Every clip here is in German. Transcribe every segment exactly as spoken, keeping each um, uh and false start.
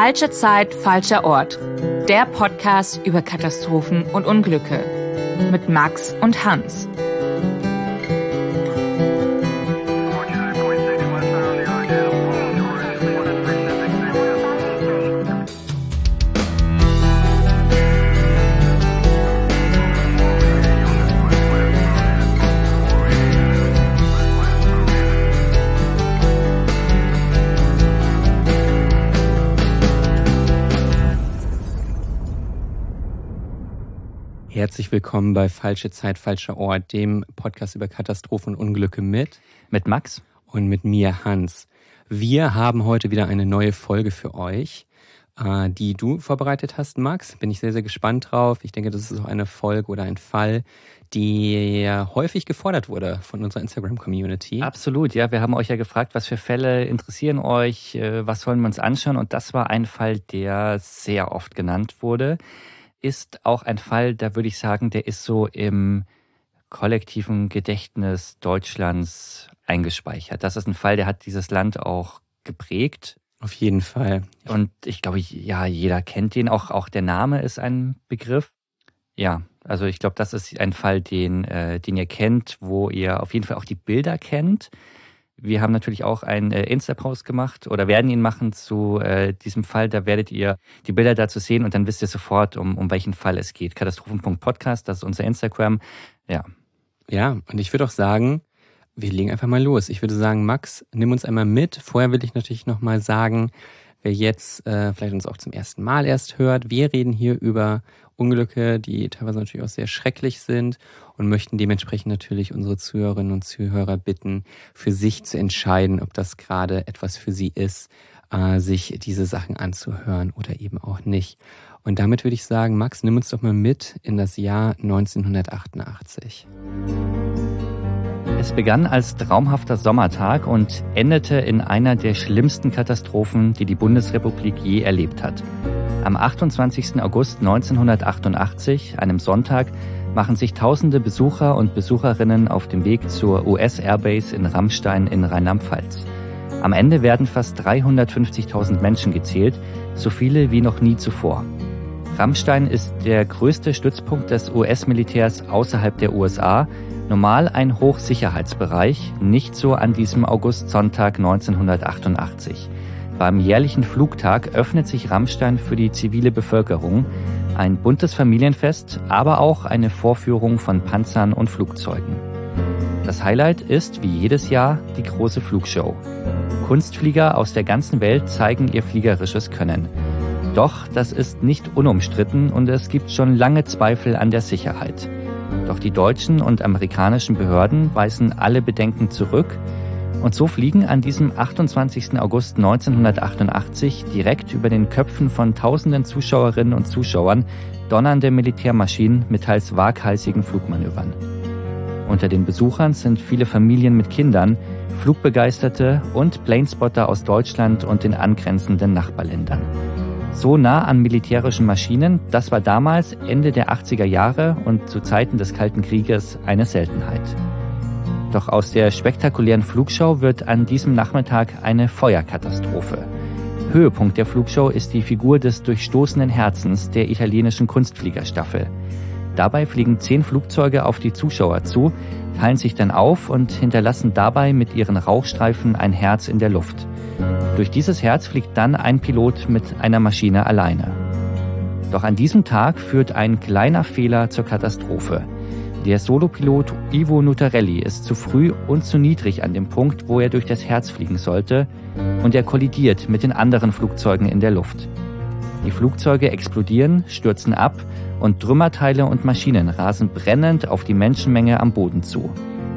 Falsche Zeit, falscher Ort. Der Podcast über Katastrophen und Unglücke. Mit Max und Hans. Herzlich willkommen bei Falsche Zeit, falscher Ort, dem Podcast über Katastrophen und Unglücke mit mit Max und mit mir, Hans. Wir haben heute wieder eine neue Folge für euch, äh, die du vorbereitet hast, Max. Bin ich sehr, sehr gespannt drauf. Ich denke, das ist auch eine Folge oder ein Fall, die häufig gefordert wurde von unserer Instagram-Community. Absolut, ja. Wir haben euch ja gefragt, was für Fälle interessieren euch, äh, was sollen wir uns anschauen? Und das war ein Fall, der sehr oft genannt wurde. Ist auch ein Fall, da würde ich sagen, der ist so im kollektiven Gedächtnis Deutschlands eingespeichert. Das ist ein Fall, der hat dieses Land auch geprägt. Auf jeden Fall. Und ich glaube, ja, jeder kennt den. Auch, auch der Name ist ein Begriff. Ja, also ich glaube, das ist ein Fall, den, äh, den ihr kennt, wo ihr auf jeden Fall auch die Bilder kennt. Wir haben natürlich auch einen äh, Insta-Post gemacht oder werden ihn machen zu äh, diesem Fall. Da werdet ihr die Bilder dazu sehen und dann wisst ihr sofort, um, um welchen Fall es geht. Katastrophen Punkt Podcast, das ist unser Instagram. Ja. Ja, und ich würde auch sagen, wir legen einfach mal los. Ich würde sagen, Max, nimm uns einmal mit. Vorher will ich natürlich nochmal sagen, wer jetzt äh, vielleicht uns auch zum ersten Mal erst hört, wir reden hier über Unglücke, die teilweise natürlich auch sehr schrecklich sind und möchten dementsprechend natürlich unsere Zuhörerinnen und Zuhörer bitten, für sich zu entscheiden, ob das gerade etwas für sie ist, äh, sich diese Sachen anzuhören oder eben auch nicht. Und damit würde ich sagen, Max, nimm uns doch mal mit in das Jahr neunzehnhundertachtundachtzig. Es begann als traumhafter Sommertag und endete in einer der schlimmsten Katastrophen, die die Bundesrepublik je erlebt hat. Am achtundzwanzigsten August neunzehnhundertachtundachtzig, einem Sonntag, machen sich tausende Besucher und Besucherinnen auf dem Weg zur U S-Airbase in Ramstein in Rheinland-Pfalz. Am Ende werden fast dreihundertfünfzigtausend Menschen gezählt, so viele wie noch nie zuvor. Ramstein ist der größte Stützpunkt des U S-Militärs außerhalb der U S A, normal ein Hochsicherheitsbereich, nicht so an diesem Augustsonntag neunzehnhundertachtundachtzig. Beim jährlichen Flugtag öffnet sich Ramstein für die zivile Bevölkerung, ein buntes Familienfest, aber auch eine Vorführung von Panzern und Flugzeugen. Das Highlight ist, wie jedes Jahr, die große Flugshow. Kunstflieger aus der ganzen Welt zeigen ihr fliegerisches Können. Doch das ist nicht unumstritten und es gibt schon lange Zweifel an der Sicherheit. Doch die deutschen und amerikanischen Behörden weisen alle Bedenken zurück. Und so fliegen an diesem achtundzwanzigsten August neunzehnhundertachtundachtzig direkt über den Köpfen von tausenden Zuschauerinnen und Zuschauern donnernde Militärmaschinen mit teils waghalsigen Flugmanövern. Unter den Besuchern sind viele Familien mit Kindern, Flugbegeisterte und Planespotter aus Deutschland und den angrenzenden Nachbarländern. So nah an militärischen Maschinen, das war damals Ende der achtziger Jahre und zu Zeiten des Kalten Krieges eine Seltenheit. Doch aus der spektakulären Flugshow wird an diesem Nachmittag eine Feuerkatastrophe. Höhepunkt der Flugshow ist die Figur des durchstoßenen Herzens der italienischen Kunstfliegerstaffel. Dabei fliegen zehn Flugzeuge auf die Zuschauer zu, teilen sich dann auf und hinterlassen dabei mit ihren Rauchstreifen ein Herz in der Luft. Durch dieses Herz fliegt dann ein Pilot mit einer Maschine alleine. Doch an diesem Tag führt ein kleiner Fehler zur Katastrophe. Der Solopilot Ivo Nutarelli ist zu früh und zu niedrig an dem Punkt, wo er durch das Herz fliegen sollte, und er kollidiert mit den anderen Flugzeugen in der Luft. Die Flugzeuge explodieren, stürzen ab und Trümmerteile und Maschinen rasen brennend auf die Menschenmenge am Boden zu.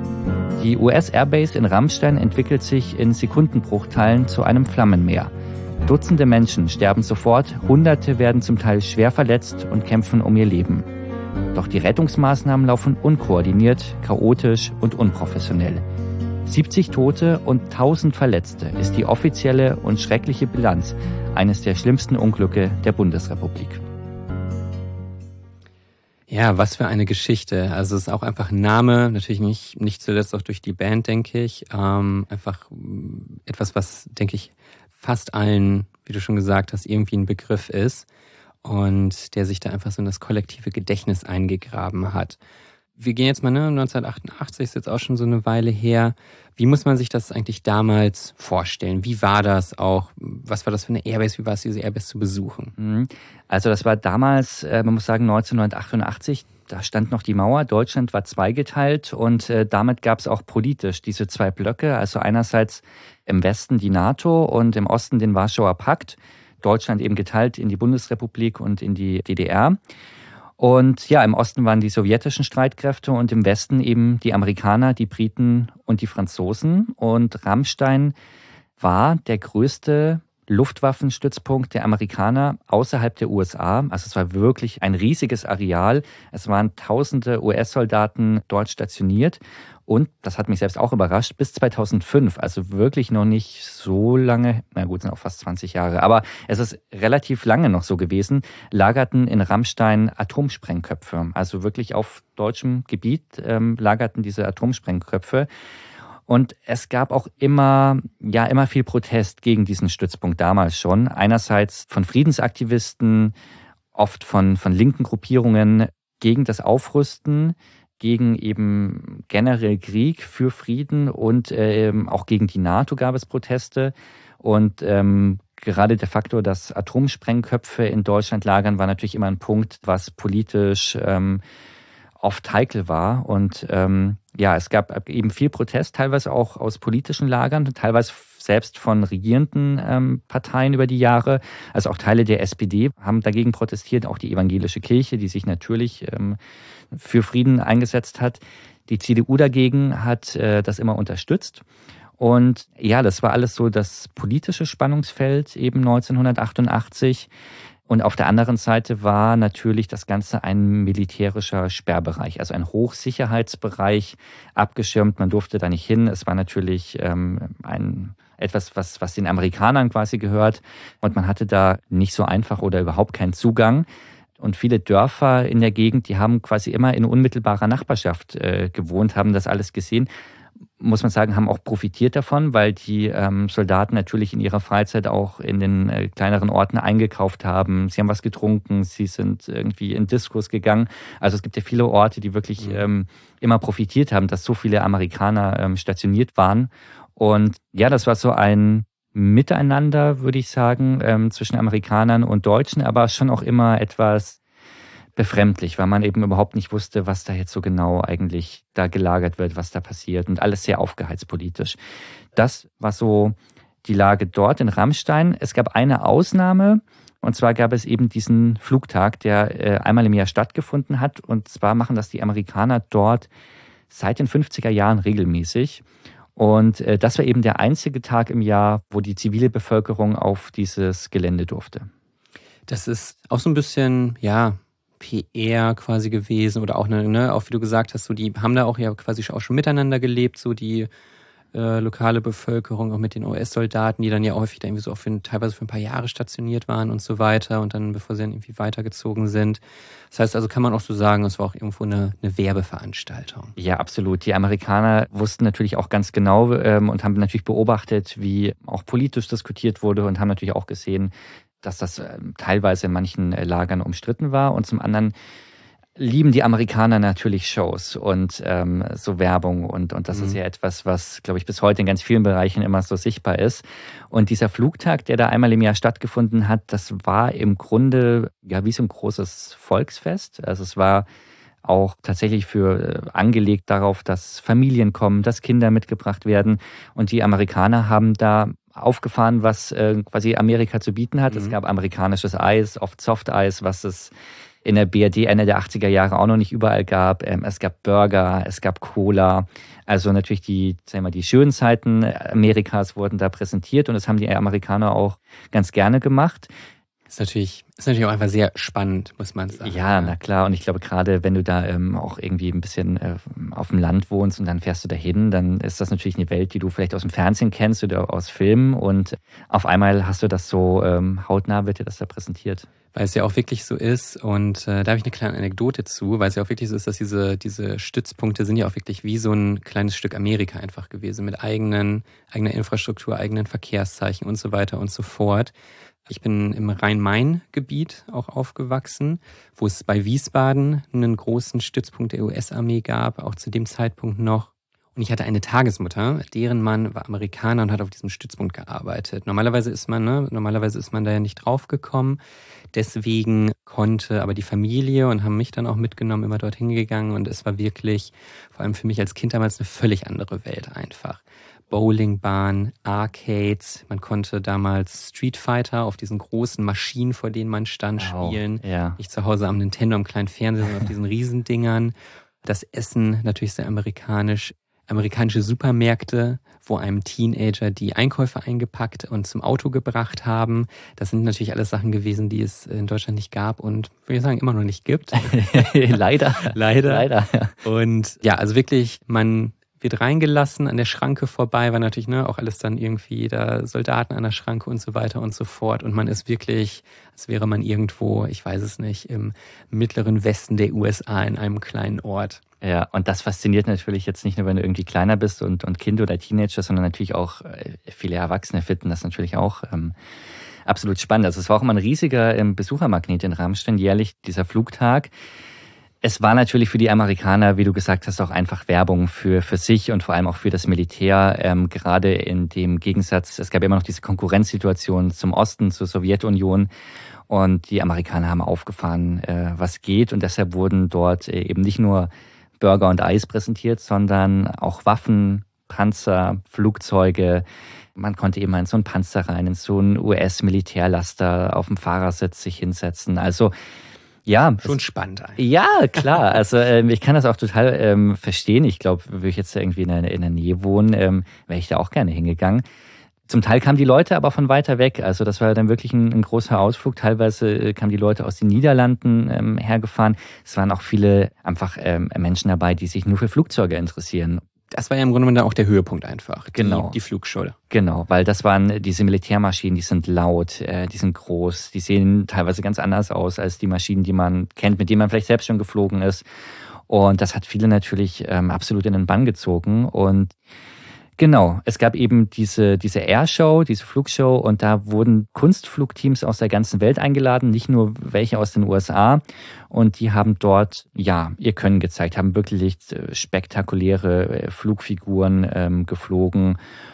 Die U S-Airbase in Ramstein entwickelt sich in Sekundenbruchteilen zu einem Flammenmeer. Dutzende Menschen sterben sofort, Hunderte werden zum Teil schwer verletzt und kämpfen um ihr Leben. Doch die Rettungsmaßnahmen laufen unkoordiniert, chaotisch und unprofessionell. siebzig Tote und tausend Verletzte ist die offizielle und schreckliche Bilanz eines der schlimmsten Unglücke der Bundesrepublik. Ja, was für eine Geschichte. Also es ist auch einfach ein Name, natürlich nicht, nicht zuletzt auch durch die Band, denke ich. Ähm, einfach etwas, was, denke ich, fast allen wie du schon gesagt hast, irgendwie ein Begriff ist und der sich da einfach so in das kollektive Gedächtnis eingegraben hat. Wir gehen jetzt mal, ne, neunzehnhundertachtundachtzig ist jetzt auch schon so eine Weile her. Wie muss man sich das eigentlich damals vorstellen? Wie war das auch? Was war das für eine Airbase? Wie war es, diese Airbase zu besuchen? Also das war damals, man muss sagen, neunzehnhundertachtundachtzig, da stand noch die Mauer. Deutschland war zweigeteilt und äh, damit gab es auch politisch diese zwei Blöcke. Also einerseits im Westen die NATO und im Osten den Warschauer Pakt. Deutschland eben geteilt in die Bundesrepublik und in die D D R. Und ja, im Osten waren die sowjetischen Streitkräfte und im Westen eben die Amerikaner, die Briten und die Franzosen. Und Ramstein war der größte Luftwaffenstützpunkt der Amerikaner außerhalb der U S A. Also es war wirklich ein riesiges Areal. Es waren tausende U S-Soldaten dort stationiert. Und, das hat mich selbst auch überrascht, bis zweitausendfünf, also wirklich noch nicht so lange, na gut, sind auch fast zwanzig Jahre, aber es ist relativ lange noch so gewesen, lagerten in Ramstein Atomsprengköpfe. Also wirklich auf deutschem Gebiet ähm, lagerten diese Atomsprengköpfe. Und es gab auch immer, ja, immer viel Protest gegen diesen Stützpunkt damals schon. Einerseits von Friedensaktivisten, oft von, von linken Gruppierungen gegen das Aufrüsten, gegen eben generell Krieg für Frieden und ähm, auch gegen die NATO gab es Proteste. Und ähm, gerade der Faktor, dass Atomsprengköpfe in Deutschland lagern, war natürlich immer ein Punkt, was politisch ähm, oft heikel war. Und ähm, ja, es gab eben viel Protest, teilweise auch aus politischen Lagern, teilweise selbst von regierenden ähm, Parteien über die Jahre. Also auch Teile der S P D haben dagegen protestiert, auch die evangelische Kirche, die sich natürlich ähm, für Frieden eingesetzt hat. Die C D U dagegen hat äh, das immer unterstützt. Und ja, das war alles so das politische Spannungsfeld eben neunzehnhundertachtundachtzig. Und auf der anderen Seite war natürlich das Ganze ein militärischer Sperrbereich, also ein Hochsicherheitsbereich, abgeschirmt. Man durfte da nicht hin. Es war natürlich ähm, ein etwas, was, was den Amerikanern quasi gehört. Und man hatte da nicht so einfach oder überhaupt keinen Zugang. Und viele Dörfer in der Gegend, die haben quasi immer in unmittelbarer Nachbarschaft äh, gewohnt, haben das alles gesehen. Muss man sagen, haben auch profitiert davon, weil die ähm, Soldaten natürlich in ihrer Freizeit auch in den äh, kleineren Orten eingekauft haben. Sie haben was getrunken, sie sind irgendwie in Diskos gegangen. Also es gibt ja viele Orte, die wirklich mhm. ähm, immer profitiert haben, dass so viele Amerikaner ähm, stationiert waren. Und ja, das war so ein Miteinander, würde ich sagen, ähm, zwischen Amerikanern und Deutschen, aber schon auch immer etwas befremdlich, weil man eben überhaupt nicht wusste, was da jetzt so genau eigentlich da gelagert wird, was da passiert und alles sehr aufgeheizt politisch. Das war so die Lage dort in Ramstein. Es gab eine Ausnahme und zwar gab es eben diesen Flugtag, der äh, einmal im Jahr stattgefunden hat und zwar machen das die Amerikaner dort seit den fünfziger Jahren regelmäßig. Und äh, das war eben der einzige Tag im Jahr, wo die zivile Bevölkerung auf dieses Gelände durfte. Das ist auch so ein bisschen, ja, P R quasi gewesen oder auch, eine, ne, auch wie du gesagt hast, so die haben da auch ja quasi auch schon miteinander gelebt, so die äh, lokale Bevölkerung, auch mit den U S-Soldaten, die dann ja häufig da irgendwie so auch für, teilweise für ein paar Jahre stationiert waren und so weiter und dann, bevor sie dann irgendwie weitergezogen sind. Das heißt also, kann man auch so sagen, es war auch irgendwo eine, eine Werbeveranstaltung. Ja, absolut. Die Amerikaner wussten natürlich auch ganz genau ähm, und haben natürlich beobachtet, wie auch politisch diskutiert wurde und haben natürlich auch gesehen, dass das äh, teilweise in manchen äh, Lagern umstritten war. Und zum anderen lieben die Amerikaner natürlich Shows und ähm, so Werbung. Und, und das mhm. ist ja etwas, was, glaube ich, bis heute in ganz vielen Bereichen immer so sichtbar ist. Und dieser Flugtag, der da einmal im Jahr stattgefunden hat, das war im Grunde ja wie so ein großes Volksfest. Also es war auch tatsächlich für äh, angelegt darauf, dass Familien kommen, dass Kinder mitgebracht werden. Und die Amerikaner haben da aufgefahren, was äh, quasi Amerika zu bieten hat. Mhm. Es gab amerikanisches Eis, oft Softeis, was es in der B R D Ende der achtziger Jahre auch noch nicht überall gab. Ähm, es gab Burger, es gab Cola. Also natürlich die, sagen wir mal, die schönen Zeiten Amerikas wurden da präsentiert und das haben die Amerikaner auch ganz gerne gemacht. Ist natürlich, ist natürlich auch einfach sehr spannend, muss man sagen. Ja, na klar. Und ich glaube, gerade wenn du da ähm, auch irgendwie ein bisschen äh, auf dem Land wohnst und dann fährst du dahin, dann ist das natürlich eine Welt, die du vielleicht aus dem Fernsehen kennst oder aus Filmen. Und auf einmal hast du das so ähm, hautnah, wird dir das da präsentiert. Weil es ja auch wirklich so ist und äh, da habe ich eine kleine Anekdote zu, weil es ja auch wirklich so ist, dass diese diese Stützpunkte sind ja auch wirklich wie so ein kleines Stück Amerika einfach gewesen mit eigenen eigener Infrastruktur, eigenen Verkehrszeichen und so weiter und so fort. Ich bin im Rhein-Main-Gebiet auch aufgewachsen, wo es bei Wiesbaden einen großen Stützpunkt der U S-Armee gab, auch zu dem Zeitpunkt noch. Und ich hatte eine Tagesmutter, deren Mann war Amerikaner und hat auf diesem Stützpunkt gearbeitet. Normalerweise ist man, ne, normalerweise ist man da ja nicht drauf gekommen. Deswegen konnte aber die Familie und haben mich dann auch mitgenommen, immer dorthin gegangen. Und es war wirklich, vor allem für mich als Kind damals, eine völlig andere Welt einfach. Bowlingbahn, Arcades, man konnte damals Street Fighter auf diesen großen Maschinen, vor denen man stand, wow. spielen. Ja. Ich zu Hause am Nintendo, am kleinen Fernseher, auf diesen Riesendingern. Das Essen natürlich sehr amerikanisch. Amerikanische Supermärkte, wo einem Teenager die Einkäufe eingepackt und zum Auto gebracht haben. Das sind natürlich alles Sachen gewesen, die es in Deutschland nicht gab und, würde ich sagen, immer noch nicht gibt. Leider. Leider. Leider, ja. Und ja, also wirklich, man wird reingelassen, an der Schranke vorbei, war natürlich ne, auch alles dann irgendwie da Soldaten an der Schranke und so weiter und so fort. Und man ist wirklich, als wäre man irgendwo, ich weiß es nicht, im mittleren Westen der U S A in einem kleinen Ort. Ja, und das fasziniert natürlich jetzt nicht nur, wenn du irgendwie kleiner bist und, und Kind oder Teenager, sondern natürlich auch viele Erwachsene finden das natürlich auch ähm, absolut spannend. Also es war auch immer ein riesiger ähm, Besuchermagnet in Ramstein, jährlich dieser Flugtag. Es war natürlich für die Amerikaner, wie du gesagt hast, auch einfach Werbung für für sich und vor allem auch für das Militär. Ähm, gerade in dem Gegensatz, es gab immer noch diese Konkurrenzsituation zum Osten, zur Sowjetunion. Und die Amerikaner haben aufgefahren, äh, was geht. Und deshalb wurden dort äh, eben nicht nur Burger und Eis präsentiert, sondern auch Waffen, Panzer, Flugzeuge. Man konnte eben in so einen Panzer rein, in so einen U S-Militärlaster auf dem Fahrersitz sich hinsetzen. Also ja, schon es, spannend eigentlich. Ja, klar. Also ähm, ich kann das auch total ähm, verstehen. Ich glaube, würde ich jetzt irgendwie in der, in der Nähe wohnen, ähm, wäre ich da auch gerne hingegangen. Zum Teil kamen die Leute aber von weiter weg. Also das war dann wirklich ein, ein großer Ausflug. Teilweise kamen die Leute aus den Niederlanden ähm, hergefahren. Es waren auch viele einfach ähm, Menschen dabei, die sich nur für Flugzeuge interessieren. Das war ja im Grunde genommen auch der Höhepunkt einfach, die, genau. die Flugshow. Genau, weil das waren diese Militärmaschinen, die sind laut, äh, die sind groß, die sehen teilweise ganz anders aus als die Maschinen, die man kennt, mit denen man vielleicht selbst schon geflogen ist. Und das hat viele natürlich ähm, absolut in den Bann gezogen. Und genau, es gab eben diese diese Airshow, diese Flugshow und da wurden Kunstflugteams aus der ganzen Welt eingeladen, nicht nur welche aus den U S A und die haben dort ja ihr Können gezeigt, haben wirklich spektakuläre Flugfiguren ähm, geflogen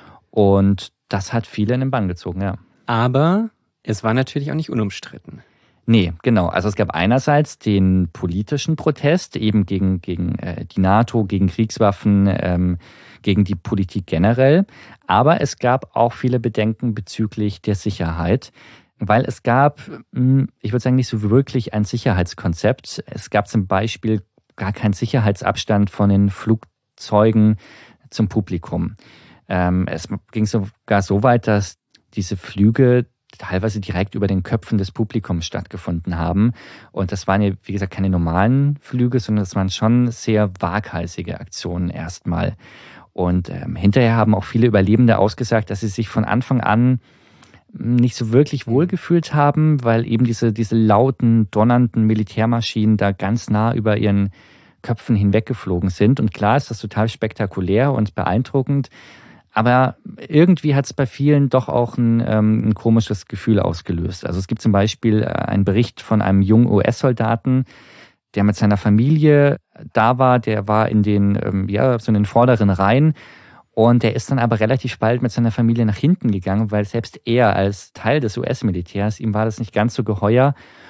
und das hat viele in den Bann gezogen, ja. Aber es war natürlich auch nicht unumstritten. Nee, genau. Also es gab einerseits den politischen Protest eben gegen gegen äh, die NATO, gegen Kriegswaffen, ähm, gegen die Politik generell. Aber es gab auch viele Bedenken bezüglich der Sicherheit, weil es gab, ich würde sagen, nicht so wirklich ein Sicherheitskonzept. Es gab zum Beispiel gar keinen Sicherheitsabstand von den Flugzeugen zum Publikum. Ähm, es ging sogar so weit, dass diese Flüge teilweise direkt über den Köpfen des Publikums stattgefunden haben. Und das waren ja, wie gesagt, keine normalen Flüge, sondern das waren schon sehr waghalsige Aktionen erstmal. Und ähm, hinterher haben auch viele Überlebende ausgesagt, dass sie sich von Anfang an nicht so wirklich wohlgefühlt haben, weil eben diese, diese lauten, donnernden Militärmaschinen da ganz nah über ihren Köpfen hinweggeflogen sind. Und klar ist das total spektakulär und beeindruckend, aber irgendwie hat es bei vielen doch auch ein, ähm, ein komisches Gefühl ausgelöst. Also es gibt zum Beispiel einen Bericht von einem jungen U S-Soldaten, der mit seiner Familie da war. Der war in den, ähm, ja, so in den vorderen Reihen. Und der ist dann aber relativ bald mit seiner Familie nach hinten gegangen, weil selbst er als Teil des U S-Militärs, ihm war das nicht ganz so geheuer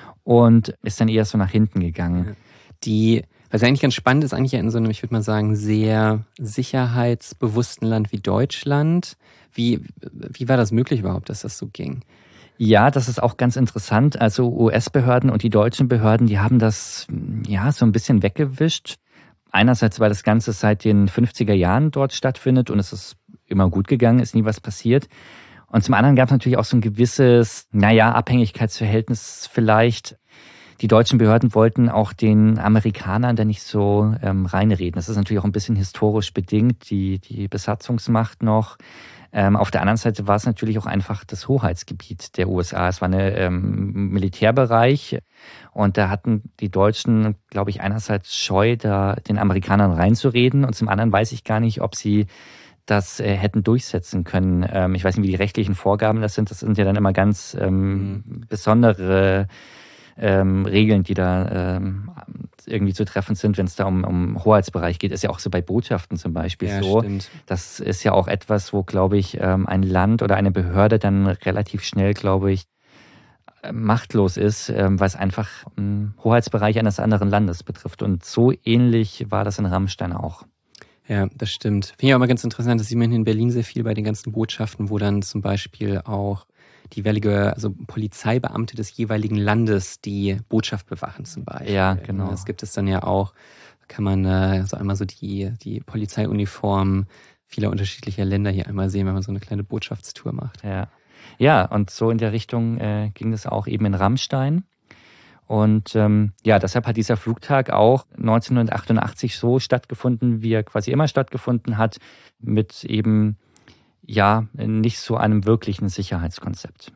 und ist dann eher so nach hinten gegangen. Die Was eigentlich ganz spannend ist, eigentlich in so einem, ich würde mal sagen, sehr sicherheitsbewussten Land wie Deutschland. Wie, wie war das möglich überhaupt, dass das so ging? Ja, das ist auch ganz interessant. Also U S-Behörden und die deutschen Behörden, die haben das ja so ein bisschen weggewischt. Einerseits, weil das Ganze seit den fünfziger Jahren dort stattfindet und es ist immer gut gegangen, ist nie was passiert. Und zum anderen gab es natürlich auch so ein gewisses, naja, Abhängigkeitsverhältnis vielleicht. Die deutschen Behörden wollten auch den Amerikanern da nicht so ähm, reinreden. Das ist natürlich auch ein bisschen historisch bedingt, die, die Besatzungsmacht noch. Ähm, auf der anderen Seite war es natürlich auch einfach das Hoheitsgebiet der U S A. Es war ein ähm, Militärbereich und da hatten die Deutschen, glaube ich, einerseits Scheu, da den Amerikanern reinzureden und zum anderen weiß ich gar nicht, ob sie das äh, hätten durchsetzen können. Ähm, ich weiß nicht, wie die rechtlichen Vorgaben das sind. Das sind ja dann immer ganz ähm, mhm. besondere ähm, Regeln, die da ähm, irgendwie zu treffen sind, wenn es da um, um Hoheitsbereich geht. Ist ja auch so bei Botschaften zum Beispiel ja, so. Stimmt. Das ist ja auch etwas, wo, glaube ich, ähm, ein Land oder eine Behörde dann relativ schnell, glaube ich, machtlos ist, ähm, weil es einfach einen Hoheitsbereich eines anderen Landes betrifft. Und so ähnlich war das in Rammstein auch. Ja, das stimmt. Finde ich auch mal ganz interessant, das sieht man hier in Berlin sehr viel bei den ganzen Botschaften, wo dann zum Beispiel auch die jeweilige, also Polizeibeamte des jeweiligen Landes die Botschaft bewachen zum Beispiel. Ja, genau. Das gibt es dann ja auch, kann man äh, so einmal so die, die Polizeiuniform vieler unterschiedlicher Länder hier einmal sehen, wenn man so eine kleine Botschaftstour macht. Ja, ja, und so in der Richtung äh, ging es auch eben in Rammstein. Und ähm, ja, deshalb hat dieser Flugtag auch neunzehnhundertachtundachtzig so stattgefunden, wie er quasi immer stattgefunden hat, mit eben ja nicht so einem wirklichen Sicherheitskonzept.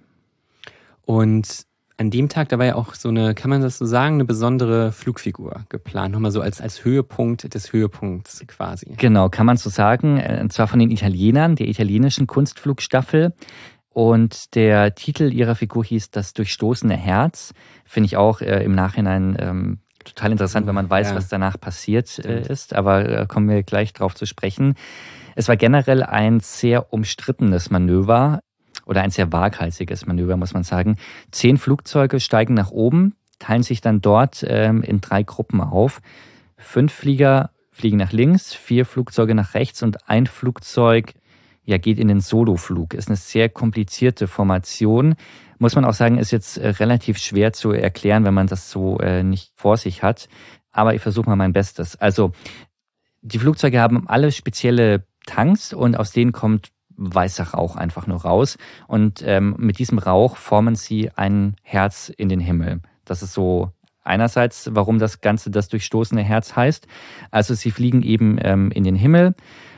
Und an dem Tag, da war ja auch so eine, kann man das so sagen, eine besondere Flugfigur geplant, nochmal so als, als Höhepunkt des Höhepunkts quasi. Genau, kann man so sagen, und zwar von den Italienern, der italienischen Kunstflugstaffel. Und der Titel ihrer Figur hieß Das durchstoßene Herz. Finde ich auch äh, im Nachhinein ähm, total interessant, wenn man weiß, ja. was danach passiert äh, ist. Aber äh, kommen wir gleich drauf zu sprechen. Es war generell ein sehr umstrittenes Manöver oder ein sehr waghalsiges Manöver, muss man sagen. Zehn Flugzeuge steigen nach oben, teilen sich dann dort ähm, in drei Gruppen auf. Fünf Flieger fliegen nach links, vier Flugzeuge nach rechts und ein Flugzeug ja, geht in den Soloflug. Ist eine sehr komplizierte Formation. Muss man auch sagen, ist jetzt äh, relativ schwer zu erklären, wenn man das so äh, nicht vor sich hat. Aber ich versuche mal mein Bestes. Also, die Flugzeuge haben alle spezielle Tanks und aus denen kommt weißer Rauch einfach nur raus. Und ähm, mit diesem Rauch formen sie ein Herz in den Himmel. Das ist so einerseits, warum das Ganze das durchstoßene Herz heißt. Also, sie fliegen eben ähm, in den Himmel.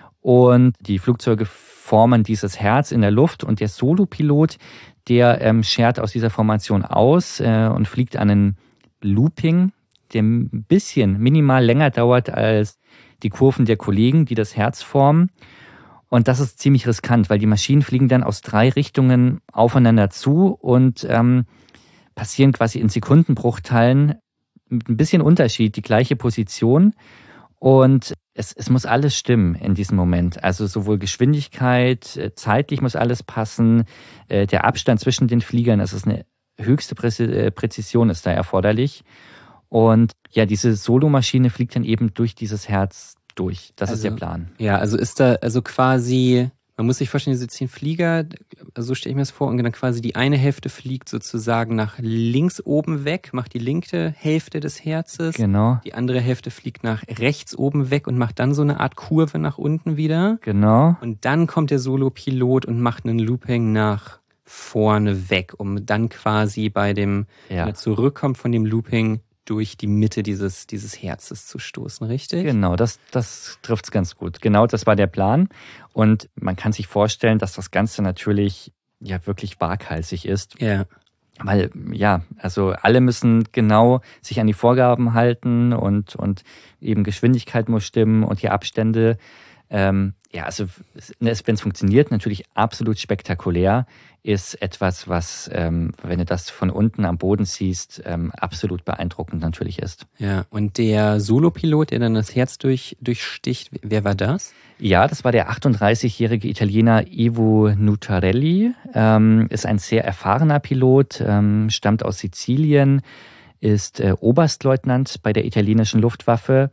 Und die Flugzeuge formen dieses Herz in der Luft und der Solopilot, der ähm, schert aus dieser Formation aus äh, und fliegt einen Looping, der ein bisschen minimal länger dauert als die Kurven der Kollegen, die das Herz formen. Und das ist ziemlich riskant, weil die Maschinen fliegen dann aus drei Richtungen aufeinander zu und ähm, passieren quasi in Sekundenbruchteilen mit ein bisschen Unterschied die gleiche Position. Und es, es muss alles stimmen in diesem Moment. Also sowohl Geschwindigkeit, zeitlich muss alles passen, der Abstand zwischen den Fliegern, das ist eine höchste Präzision ist da erforderlich. Und ja, diese Solomaschine fliegt dann eben durch dieses Herz durch. Das also, ist der Plan. Ja, also ist da also quasi, man muss sich vorstellen, diese zehn Flieger, so stelle ich mir das vor, und dann quasi die eine Hälfte fliegt sozusagen nach links oben weg, macht die linke Hälfte des Herzes. Genau. Die andere Hälfte fliegt nach rechts oben weg und macht dann so eine Art Kurve nach unten wieder. Genau. Und dann kommt der Solopilot und macht einen Looping nach vorne weg, um dann quasi bei dem, ja. wenn er zurückkommt von dem Looping, durch die Mitte dieses, dieses Herzes zu stoßen, richtig? Genau, das, das trifft's ganz gut. Genau, das war der Plan. Und man kann sich vorstellen, dass das Ganze natürlich ja wirklich waghalsig ist. Ja. Weil, ja, also alle müssen genau sich an die Vorgaben halten und, und eben Geschwindigkeit muss stimmen und die Abstände. Ähm, ja, also wenn es funktioniert, natürlich absolut spektakulär, ist etwas, was, ähm, wenn du das von unten am Boden siehst, ähm, absolut beeindruckend natürlich ist. Ja, und der Solopilot, der dann das Herz durch, durchsticht, wer war das? Ja, das war der achtunddreißigjährige Italiener Ivo Nutarelli, ähm, ist ein sehr erfahrener Pilot, ähm, stammt aus Sizilien, ist äh, Oberstleutnant bei der italienischen Luftwaffe,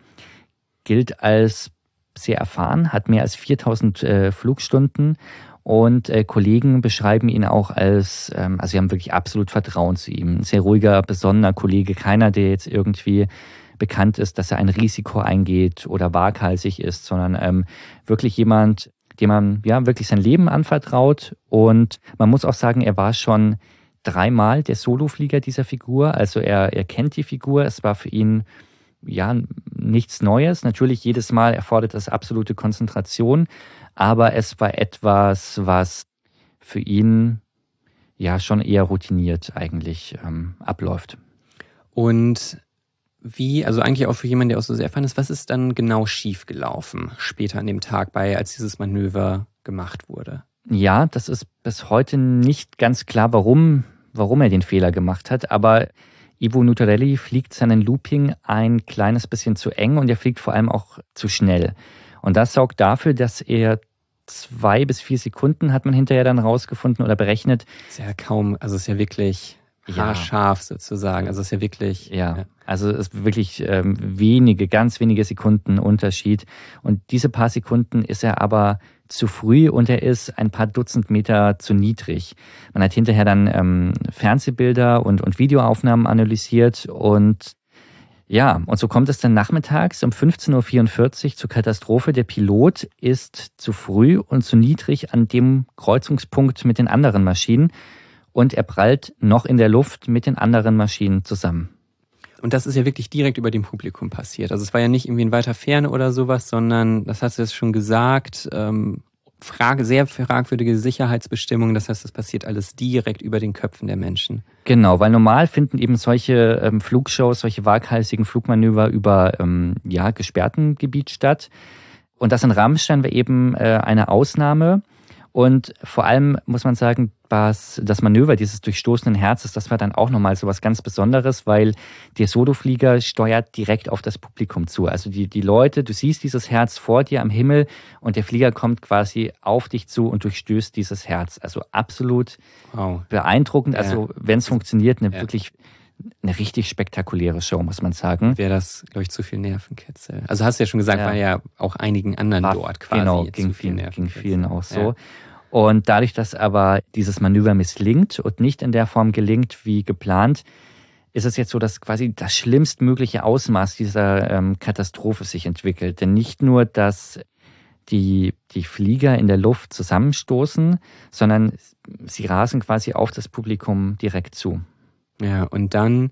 gilt als sehr erfahren, hat mehr als viertausend äh, Flugstunden und äh, Kollegen beschreiben ihn auch als, ähm, also sie haben wirklich absolut Vertrauen zu ihm. Ein sehr ruhiger, besonnener Kollege, keiner, der jetzt irgendwie bekannt ist, dass er ein Risiko eingeht oder waghalsig ist, sondern ähm, wirklich jemand, dem man ja wirklich sein Leben anvertraut. Und man muss auch sagen, er war schon dreimal der Soloflieger dieser Figur, also er, er kennt die Figur, es war für ihn ja, nichts Neues. Natürlich jedes Mal erfordert es absolute Konzentration, aber es war etwas, was für ihn ja schon eher routiniert eigentlich ähm, abläuft. Und Wie, also eigentlich auch für jemanden, der auch so sehr erfahren ist, was ist dann genau schiefgelaufen später an dem Tag bei, als dieses Manöver gemacht wurde? Ja, das ist bis heute nicht ganz klar, warum, warum er den Fehler gemacht hat, aber Ivo Nutarelli fliegt seinen Looping ein kleines bisschen zu eng und er fliegt vor allem auch zu schnell. Und das sorgt dafür, dass er zwei bis vier Sekunden, hat man hinterher dann rausgefunden oder berechnet. Ist ja kaum, also ist ja wirklich haarscharf sozusagen. Also ist ja wirklich... Ja, ja. Also es ist wirklich ähm, wenige, ganz wenige Sekunden Unterschied. Und diese paar Sekunden ist er aber zu früh und er ist ein paar Dutzend Meter zu niedrig. Man hat hinterher dann ähm, Fernsehbilder und, und Videoaufnahmen analysiert und ja, und so kommt es dann nachmittags um fünfzehn Uhr vierundvierzig zur Katastrophe. Der Pilot ist zu früh und zu niedrig an dem Kreuzungspunkt mit den anderen Maschinen und er prallt noch in der Luft mit den anderen Maschinen zusammen. Und das ist ja wirklich direkt über dem Publikum passiert. Also es war ja nicht irgendwie in weiter Ferne oder sowas, sondern, das hast du jetzt schon gesagt, ähm, Frage, sehr fragwürdige Sicherheitsbestimmungen. Das heißt, das passiert alles direkt über den Köpfen der Menschen. Genau, weil normal finden eben solche ähm, Flugshows, solche waghalsigen Flugmanöver über ähm, ja, gesperrten Gebiet statt. Und das in Rammstein war eben äh, eine Ausnahme. Und vor allem muss man sagen, was das Manöver dieses durchstoßenen Herzes, das war dann auch nochmal so was ganz Besonderes, weil der Soloflieger steuert direkt auf das Publikum zu. Also die, die Leute, du siehst dieses Herz vor dir am Himmel und der Flieger kommt quasi auf dich zu und durchstößt dieses Herz. Also absolut wow. beeindruckend. Ja. Also wenn es funktioniert, eine ja. wirklich eine richtig spektakuläre Show, muss man sagen. Wäre das, glaube ich, zu viel Nervenkitzel. Also hast du ja schon gesagt, ja. war ja auch einigen anderen war, dort quasi. Genau, ging vielen, ging vielen auch so. Ja. Und dadurch, dass aber dieses Manöver misslingt und nicht in der Form gelingt wie geplant, ist es jetzt so, dass quasi das schlimmstmögliche Ausmaß dieser ähm, Katastrophe sich entwickelt. Denn nicht nur, dass die, die Flieger in der Luft zusammenstoßen, sondern sie rasen quasi auf das Publikum direkt zu. Ja, und dann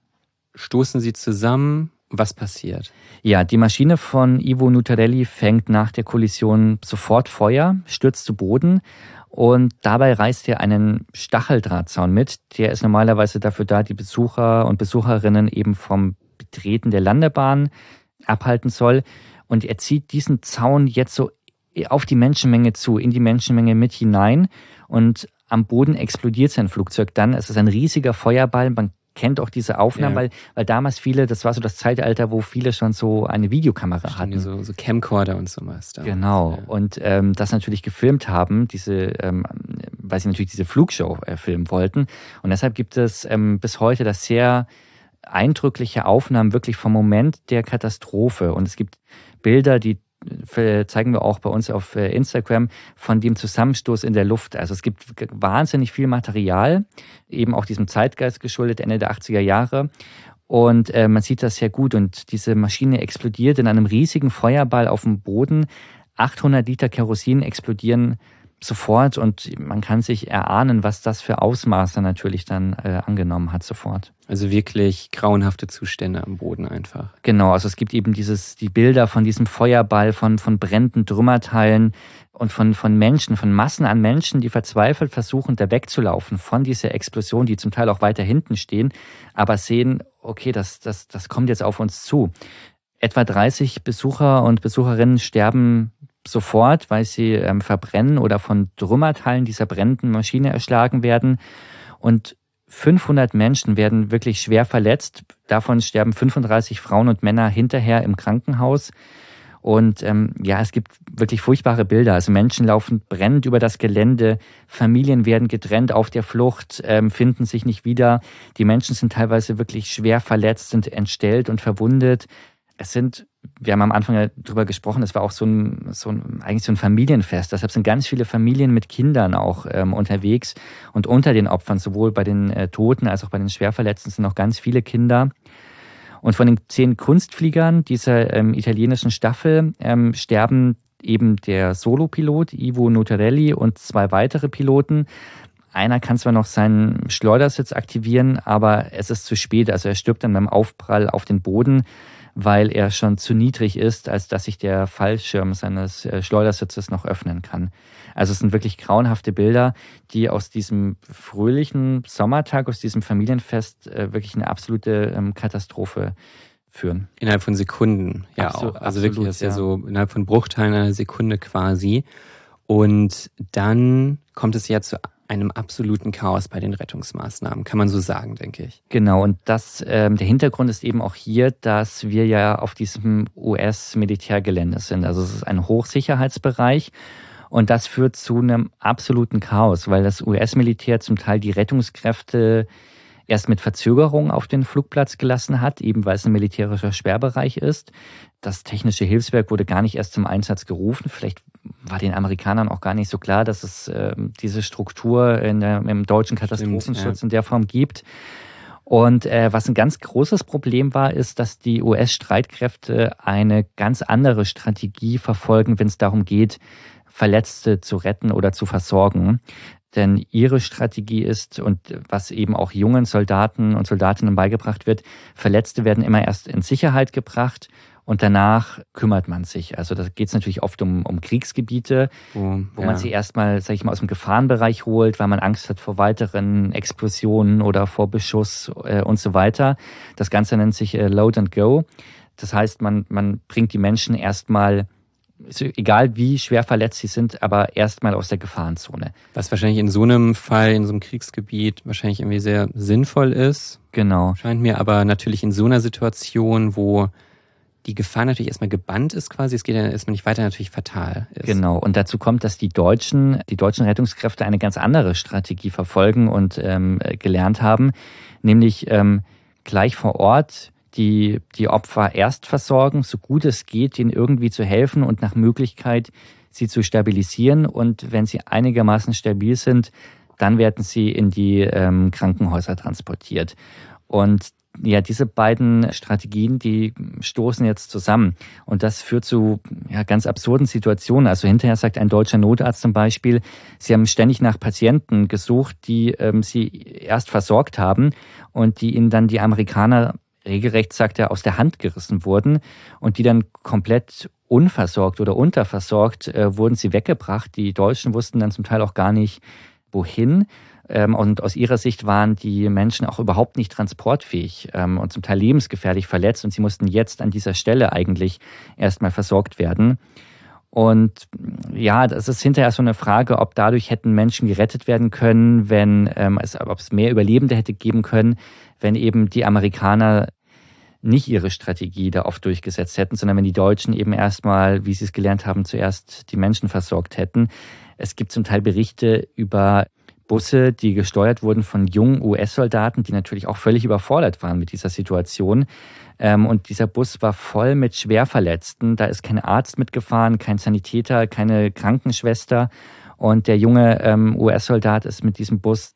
stoßen sie zusammen. Was passiert? Ja, die Maschine von Ivo Nutarelli fängt nach der Kollision sofort Feuer, stürzt zu Boden und dabei reißt er einen Stacheldrahtzaun mit. Der ist normalerweise dafür da, die Besucher und Besucherinnen eben vom Betreten der Landebahn abhalten soll. Und er zieht diesen Zaun jetzt so auf die Menschenmenge zu, in die Menschenmenge mit hinein und am Boden explodiert sein Flugzeug dann. Es ist ein riesiger Feuerball, man kennt auch diese Aufnahmen, ja. weil, weil damals viele, das war so das Zeitalter, wo viele schon so eine Videokamera Stimmt, hatten. So, so Camcorder und sowas. Da. Genau. Ja. Und ähm, das natürlich gefilmt haben, diese, ähm, weil sie natürlich diese Flugshow äh, filmen wollten. Und deshalb gibt es ähm, bis heute das sehr eindrückliche Aufnahmen wirklich vom Moment der Katastrophe. Und es gibt Bilder, die zeigen wir auch bei uns auf Instagram, von dem Zusammenstoß in der Luft. Also es gibt wahnsinnig viel Material, eben auch diesem Zeitgeist geschuldet, Ende der achtziger Jahre. Und äh, man sieht das sehr gut. Und diese Maschine explodiert in einem riesigen Feuerball auf dem Boden. achthundert Liter Kerosin explodieren sofort und man kann sich erahnen, was das für Ausmaße natürlich dann äh, angenommen hat sofort. Also wirklich grauenhafte Zustände am Boden einfach. Genau, also es gibt eben dieses, die Bilder von diesem Feuerball, von, von brennenden Trümmerteilen und von, von Menschen, von Massen an Menschen, die verzweifelt versuchen, da wegzulaufen von dieser Explosion, die zum Teil auch weiter hinten stehen, aber sehen, okay, das, das, das kommt jetzt auf uns zu. Etwa dreißig Besucher und Besucherinnen sterben sofort, weil sie ähm, verbrennen oder von Trümmerteilen dieser brennenden Maschine erschlagen werden. Und fünfhundert Menschen werden wirklich schwer verletzt. Davon sterben fünfunddreißig Frauen und Männer hinterher im Krankenhaus. Und ähm, ja, es gibt wirklich furchtbare Bilder. Also Menschen laufen brennend über das Gelände, Familien werden getrennt auf der Flucht, ähm, finden sich nicht wieder. Die Menschen sind teilweise wirklich schwer verletzt, sind entstellt und verwundet. Es sind, wir haben am Anfang ja drüber gesprochen, es war auch so ein, so ein, eigentlich so ein Familienfest. Deshalb sind ganz viele Familien mit Kindern auch ähm, unterwegs. Und unter den Opfern, sowohl bei den äh, Toten als auch bei den Schwerverletzten, sind auch ganz viele Kinder. Und von den zehn Kunstfliegern dieser ähm, italienischen Staffel ähm, sterben eben der Solopilot Ivo Nutarelli und zwei weitere Piloten. Einer kann zwar noch seinen Schleudersitz aktivieren, aber es ist zu spät. Also er stirbt dann beim Aufprall auf den Boden, weil er schon zu niedrig ist, als dass sich der Fallschirm seines Schleudersitzes noch öffnen kann. Also es sind wirklich grauenhafte Bilder, die aus diesem fröhlichen Sommertag, aus diesem Familienfest wirklich eine absolute Katastrophe führen. Innerhalb von Sekunden, ja Absolut, auch. Also absolut, wirklich, das ist ja. ja so innerhalb von Bruchteilen einer Sekunde quasi. Und dann kommt es ja zu einem absoluten Chaos bei den Rettungsmaßnahmen, kann man so sagen, denke ich. Genau, und das, ähm, der Hintergrund ist eben auch hier, dass wir ja auf diesem U S-Militärgelände sind. Also es ist ein Hochsicherheitsbereich und das führt zu einem absoluten Chaos, weil das U S-Militär zum Teil die Rettungskräfte erst mit Verzögerung auf den Flugplatz gelassen hat, eben weil es ein militärischer Sperrbereich ist. Das technische Hilfswerk wurde gar nicht erst zum Einsatz gerufen. Vielleicht war den Amerikanern auch gar nicht so klar, dass es äh, diese Struktur in der, im deutschen Katastrophenschutz Stimmt, ja. in der Form gibt. Und äh, was ein ganz großes Problem war, ist, dass die U S-Streitkräfte eine ganz andere Strategie verfolgen, wenn es darum geht, Verletzte zu retten oder zu versorgen. Denn ihre Strategie ist, und was eben auch jungen Soldaten und Soldatinnen beigebracht wird, Verletzte werden immer erst in Sicherheit gebracht und danach kümmert man sich. Also da geht es natürlich oft um, um Kriegsgebiete, oh, wo ja. man sie erstmal, sag ich mal, aus dem Gefahrenbereich holt, weil man Angst hat vor weiteren Explosionen oder vor Beschuss äh, und so weiter. Das Ganze nennt sich äh, Load and Go. Das heißt, man, man bringt die Menschen erstmal, egal wie schwer verletzt sie sind, aber erstmal aus der Gefahrenzone. Was wahrscheinlich in so einem Fall, in so einem Kriegsgebiet wahrscheinlich irgendwie sehr sinnvoll ist. Genau. Scheint mir aber natürlich in so einer Situation, wo die Gefahr natürlich erstmal gebannt ist quasi, es geht ja erstmal nicht weiter, natürlich fatal ist. Genau, und dazu kommt, dass die Deutschen, die deutschen Rettungskräfte eine ganz andere Strategie verfolgen und ähm, gelernt haben, nämlich ähm, gleich vor Ort die die Opfer erst versorgen, so gut es geht, ihnen irgendwie zu helfen und nach Möglichkeit sie zu stabilisieren. Und wenn sie einigermaßen stabil sind, dann werden sie in die ähm, Krankenhäuser transportiert. Und ja, diese beiden Strategien, die stoßen jetzt zusammen. Und das führt zu ja, ganz absurden Situationen. Also hinterher sagt ein deutscher Notarzt zum Beispiel, sie haben ständig nach Patienten gesucht, die ähm, sie erst versorgt haben und die ihnen dann die Amerikaner regelrecht, sagt er, aus der Hand gerissen wurden und die dann komplett unversorgt oder unterversorgt äh, wurden sie weggebracht. Die Deutschen wussten dann zum Teil auch gar nicht, wohin. Ähm, und aus ihrer Sicht waren die Menschen auch überhaupt nicht transportfähig ähm, und zum Teil lebensgefährlich verletzt und sie mussten jetzt an dieser Stelle eigentlich erstmal versorgt werden. Und ja, das ist hinterher so eine Frage, ob dadurch hätten Menschen gerettet werden können, wenn ähm, es, ob es mehr Überlebende hätte geben können, wenn eben die Amerikaner nicht ihre Strategie da oft durchgesetzt hätten, sondern wenn die Deutschen eben erstmal, wie sie es gelernt haben, zuerst die Menschen versorgt hätten. Es gibt zum Teil Berichte über Busse, die gesteuert wurden von jungen U S-Soldaten, die natürlich auch völlig überfordert waren mit dieser Situation. Und dieser Bus war voll mit Schwerverletzten. Da ist kein Arzt mitgefahren, kein Sanitäter, keine Krankenschwester. Und der junge ähm, U S-Soldat ist mit diesem Bus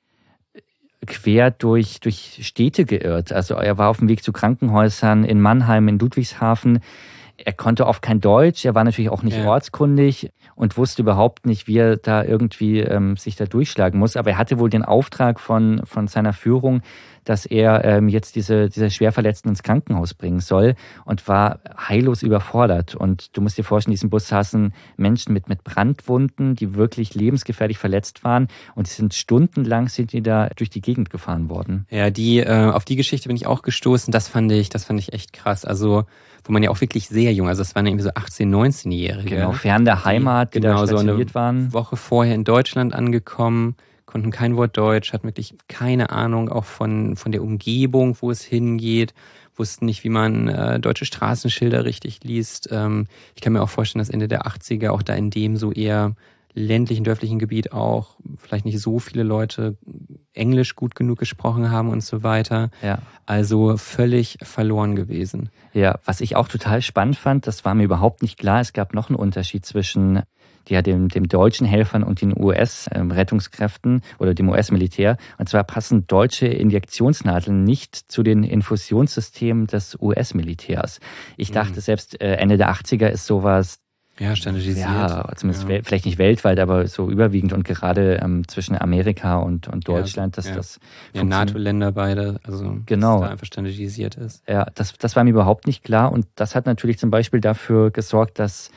quer durch, durch Städte geirrt. Also er war auf dem Weg zu Krankenhäusern in Mannheim, in Ludwigshafen. Er konnte oft kein Deutsch, er war natürlich auch nicht ja. ortskundig und wusste überhaupt nicht, wie er da irgendwie ähm, sich da durchschlagen muss. Aber er hatte wohl den Auftrag von, von seiner Führung, dass er ähm, jetzt diese, diese Schwerverletzten ins Krankenhaus bringen soll und war heillos überfordert. Und du musst dir vorstellen, in diesem Bus saßen Menschen mit, mit Brandwunden, die wirklich lebensgefährlich verletzt waren. Und die sind stundenlang sind die da durch die Gegend gefahren worden. Ja, die äh, auf die Geschichte bin ich auch gestoßen. Das fand ich, das fand ich echt krass. Also wo man ja auch wirklich sehr jung, also es waren irgendwie so achtzehn-, neunzehnjährige. Genau, fern der Heimat, die, die genau, da stationiert so eine waren. Woche vorher in Deutschland angekommen, konnten kein Wort Deutsch, hatten wirklich keine Ahnung auch von, von der Umgebung, wo es hingeht, wussten nicht, wie man äh, deutsche Straßenschilder richtig liest. Ähm, ich kann mir auch vorstellen, dass Ende der achtziger auch da in dem so eher ländlichen, dörflichen Gebiet auch vielleicht nicht so viele Leute Englisch gut genug gesprochen haben und so weiter. Ja. Also völlig verloren gewesen. Ja, was ich auch total spannend fand, das war mir überhaupt nicht klar. Es gab noch einen Unterschied zwischen ja, dem, dem deutschen Helfern und den U S-Rettungskräften oder dem U S-Militär. Und zwar passen deutsche Injektionsnadeln nicht zu den Infusionssystemen des U S-Militärs. Ich dachte, mhm. selbst Ende der achtziger ist sowas ja, standardisiert. Ja, zumindest ja. vielleicht nicht weltweit, aber so überwiegend und gerade ähm, zwischen Amerika und, und Deutschland, dass ja. das ja, NATO-Länder beide, also genau. dass da einfach standardisiert ist. Ja, das, das war mir überhaupt nicht klar und das hat natürlich zum Beispiel dafür gesorgt, dass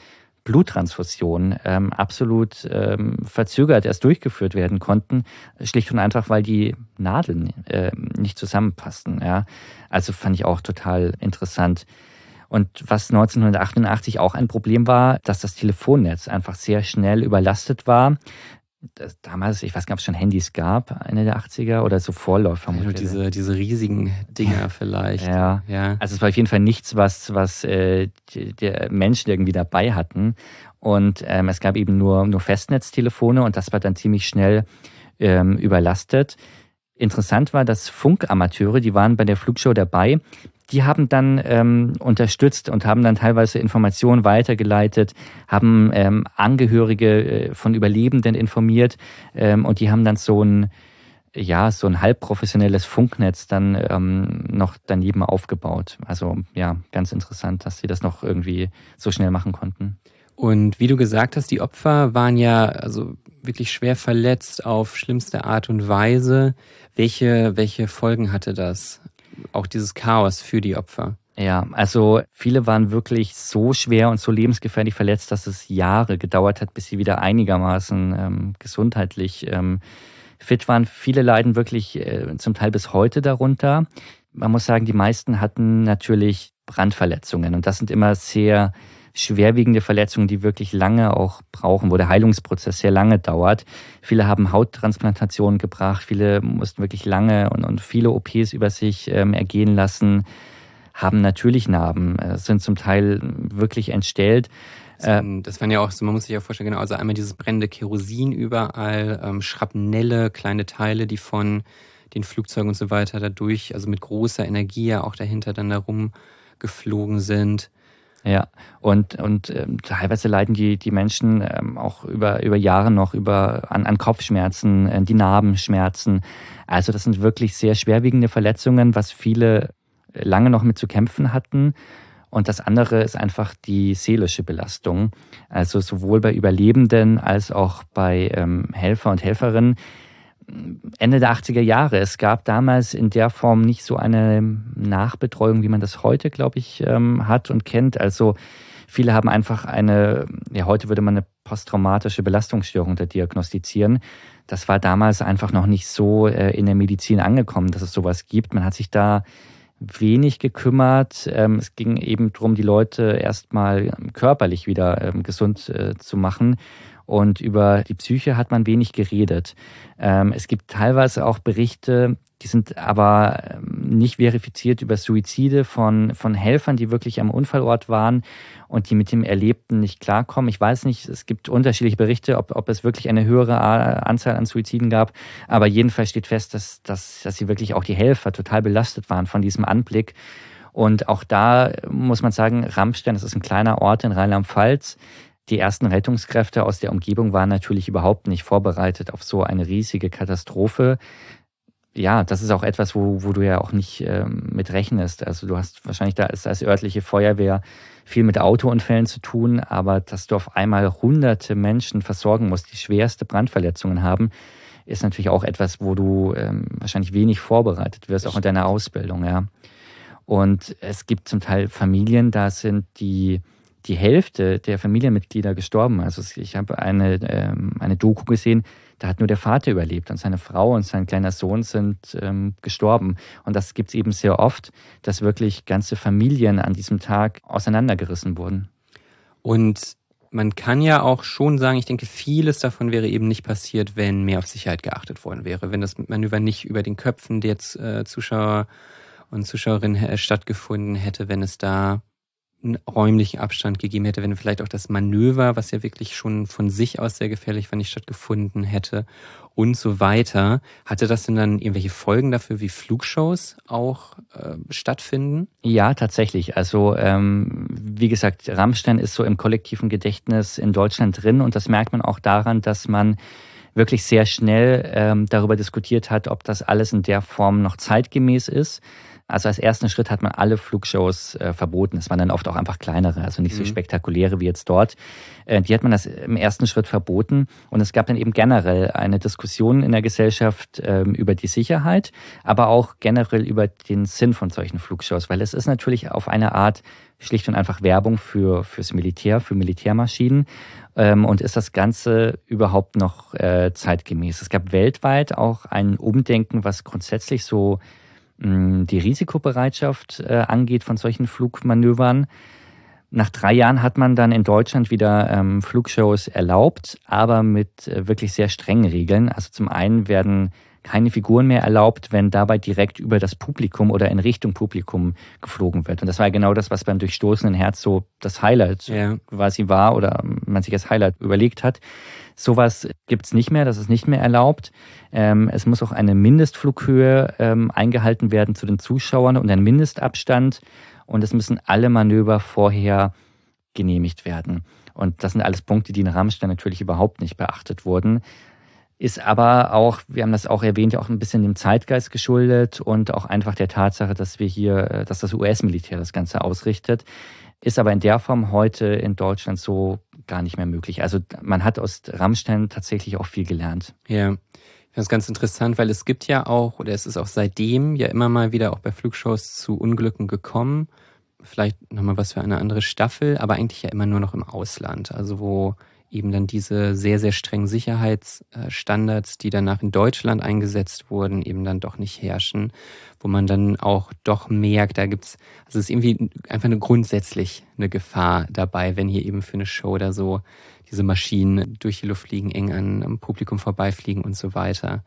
Bluttransfusionen ähm, absolut ähm, verzögert erst durchgeführt werden konnten, schlicht und einfach, weil die Nadeln äh, nicht zusammenpassten. Ja. Also fand ich auch total interessant. Und was neunzehnhundertachtundachtzig auch ein Problem war, dass das Telefonnetz einfach sehr schnell überlastet war. Das, damals, ich weiß gar nicht, ob es schon Handys gab, Ende der achtziger oder so Vorläufer. Ja, diese, diese riesigen Dinger vielleicht. Ja. ja, also es war auf jeden Fall nichts, was, was äh, die, die Menschen irgendwie dabei hatten. Und ähm, es gab eben nur, nur Festnetztelefone und das war dann ziemlich schnell ähm, überlastet. Interessant war, dass Funkamateure, die waren bei der Flugshow dabei, die haben dann ähm, unterstützt und haben dann teilweise Informationen weitergeleitet, haben ähm, Angehörige äh, von Überlebenden informiert ähm, und die haben dann so ein, ja, so ein halbprofessionelles Funknetz dann ähm, noch daneben aufgebaut. Also ja, ganz interessant, dass sie das noch irgendwie so schnell machen konnten. Und wie du gesagt hast, die Opfer waren ja also wirklich schwer verletzt auf schlimmste Art und Weise. Welche, welche Folgen hatte das? Auch dieses Chaos für die Opfer? Ja, also viele waren wirklich so schwer und so lebensgefährlich verletzt, dass es Jahre gedauert hat, bis sie wieder einigermaßen ähm, gesundheitlich ähm, fit waren. Viele leiden wirklich äh, zum Teil bis heute darunter. Man muss sagen, die meisten hatten natürlich Brandverletzungen und das sind immer sehr schwerwiegende Verletzungen, die wirklich lange auch brauchen, wo der Heilungsprozess sehr lange dauert. Viele haben Hauttransplantationen gebracht, viele mussten wirklich lange und, und viele O Ps über sich ähm, ergehen lassen, haben natürlich Narben, äh, sind zum Teil wirklich entstellt. Das waren ja auch so, man muss sich ja vorstellen, genau, also einmal dieses brennende Kerosin überall, ähm, Schrapnelle, kleine Teile, die von den Flugzeugen und so weiter dadurch, also mit großer Energie ja auch dahinter dann da rumgeflogen sind. Ja, und, und ähm, teilweise leiden die, die Menschen ähm, auch über, über Jahre noch über, an, an Kopfschmerzen, äh, die Narbenschmerzen. Also das sind wirklich sehr schwerwiegende Verletzungen, was viele lange noch mit zu kämpfen hatten. Und das andere ist einfach die seelische Belastung. Also sowohl bei Überlebenden als auch bei ähm, Helfer und Helferinnen. Ende der achtziger Jahre. Es gab damals in der Form nicht so eine Nachbetreuung, wie man das heute, glaube ich, ähm, hat und kennt. Also viele haben einfach eine, ja, heute würde man eine posttraumatische Belastungsstörung da diagnostizieren. Das war damals einfach noch nicht so äh, in der Medizin angekommen, dass es sowas gibt. Man hat sich da wenig gekümmert. Ähm, es ging eben darum, die Leute erstmal körperlich wieder ähm, gesund äh, zu machen. Und über die Psyche hat man wenig geredet. Ähm, es gibt teilweise auch Berichte, die sind aber nicht verifiziert über Suizide von, von Helfern, die wirklich am Unfallort waren und die mit dem Erlebten nicht klarkommen. Ich weiß nicht, es gibt unterschiedliche Berichte, ob, ob es wirklich eine höhere Anzahl an Suiziden gab. Aber jedenfalls steht fest, dass, dass, dass sie wirklich auch die Helfer total belastet waren von diesem Anblick. Und auch da muss man sagen, Rammstein, das ist ein kleiner Ort in Rheinland-Pfalz. Die ersten Rettungskräfte aus der Umgebung waren natürlich überhaupt nicht vorbereitet auf so eine riesige Katastrophe. Ja, das ist auch etwas, wo, wo du ja auch nicht ähm, mit rechnest. Also du hast wahrscheinlich da als, als örtliche Feuerwehr viel mit Autounfällen zu tun, aber dass du auf einmal hunderte Menschen versorgen musst, die schwerste Brandverletzungen haben, ist natürlich auch etwas, wo du ähm, wahrscheinlich wenig vorbereitet wirst, auch in deiner Ausbildung. Ja. Und es gibt zum Teil Familien, da sind die die Hälfte der Familienmitglieder gestorben. Also ich habe eine, ähm, eine Doku gesehen, da hat nur der Vater überlebt und seine Frau und sein kleiner Sohn sind ähm, gestorben. Und das gibt es eben sehr oft, dass wirklich ganze Familien an diesem Tag auseinandergerissen wurden. Und man kann ja auch schon sagen, ich denke, vieles davon wäre eben nicht passiert, wenn mehr auf Sicherheit geachtet worden wäre. Wenn das Manöver nicht über den Köpfen der äh, Zuschauer und Zuschauerinnen äh, stattgefunden hätte, wenn es da einen räumlichen Abstand gegeben hätte, wenn vielleicht auch das Manöver, was ja wirklich schon von sich aus sehr gefährlich war, nicht stattgefunden hätte und so weiter. Hatte das denn dann irgendwelche Folgen dafür, wie Flugshows auch äh, stattfinden? Ja, tatsächlich. Also ähm, wie gesagt, Rammstein ist so im kollektiven Gedächtnis in Deutschland drin und das merkt man auch daran, dass man wirklich sehr schnell ähm, darüber diskutiert hat, ob das alles in der Form noch zeitgemäß ist. Also als ersten Schritt hat man alle Flugshows äh, verboten. Es waren dann oft auch einfach kleinere, also nicht so mhm. spektakuläre wie jetzt dort. Äh, die hat man das im ersten Schritt verboten. Und es gab dann eben generell eine Diskussion in der Gesellschaft äh, über die Sicherheit, aber auch generell über den Sinn von solchen Flugshows. Weil es ist natürlich auf eine Art schlicht und einfach Werbung für fürs Militär, für Militärmaschinen. Ähm, und ist das Ganze überhaupt noch äh, zeitgemäß? Es gab weltweit auch ein Umdenken, was grundsätzlich so die Risikobereitschaft äh, angeht von solchen Flugmanövern. Nach drei Jahren hat man dann in Deutschland wieder ähm, Flugshows erlaubt, aber mit äh, wirklich sehr strengen Regeln. Also zum einen werden keine Figuren mehr erlaubt, wenn dabei direkt über das Publikum oder in Richtung Publikum geflogen wird. Und das war genau das, was beim durchstoßenen Herz so das Highlight ja. quasi war oder man sich als Highlight überlegt hat. Sowas gibt's nicht mehr, das ist nicht mehr erlaubt. Ähm, es muss auch eine Mindestflughöhe ähm, eingehalten werden zu den Zuschauern und ein Mindestabstand. Und es müssen alle Manöver vorher genehmigt werden. Und das sind alles Punkte, die in Rammstein natürlich überhaupt nicht beachtet wurden. Ist aber auch, wir haben das auch erwähnt, ja auch ein bisschen dem Zeitgeist geschuldet und auch einfach der Tatsache, dass wir hier, dass das U S-Militär das Ganze ausrichtet. Ist aber in der Form heute in Deutschland so gar nicht mehr möglich. Also man hat aus Rammstein tatsächlich auch viel gelernt. Ja, ich finde das ganz interessant, weil es gibt ja auch, oder es ist auch seitdem ja immer mal wieder auch bei Flugshows zu Unglücken gekommen. Vielleicht nochmal was für eine andere Staffel, aber eigentlich ja immer nur noch im Ausland. Also wo eben dann diese sehr, sehr strengen Sicherheitsstandards, die danach in Deutschland eingesetzt wurden, eben dann doch nicht herrschen, wo man dann auch doch merkt, da gibt's, also es ist irgendwie einfach eine grundsätzlich eine Gefahr dabei, wenn hier eben für eine Show da so diese Maschinen durch die Luft fliegen, eng an, am Publikum vorbeifliegen und so weiter.